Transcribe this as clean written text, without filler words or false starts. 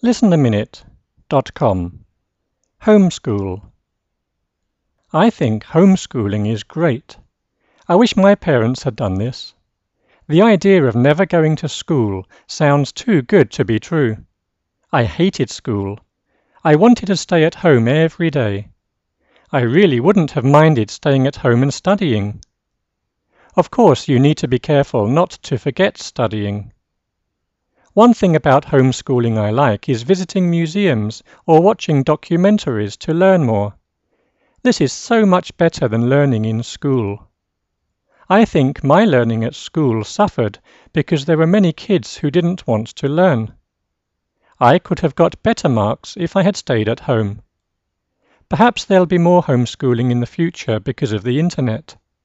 listenaminute.com. Homeschool. I think homeschooling is great. I wish my parents had done this. The idea of never going to school sounds too good to be true. I hated school. I wanted to stay at home every day. I really wouldn't have minded staying at home and studying. Of course, you need to be careful not to forget studying. One thing about homeschooling I like is visiting museums or watching documentaries to learn more. This is so much better than learning in school. I think my learning at school suffered because there were many kids who didn't want to learn. I could have got better marks if I had stayed at home. Perhaps there'll be more homeschooling in the future because of the internet.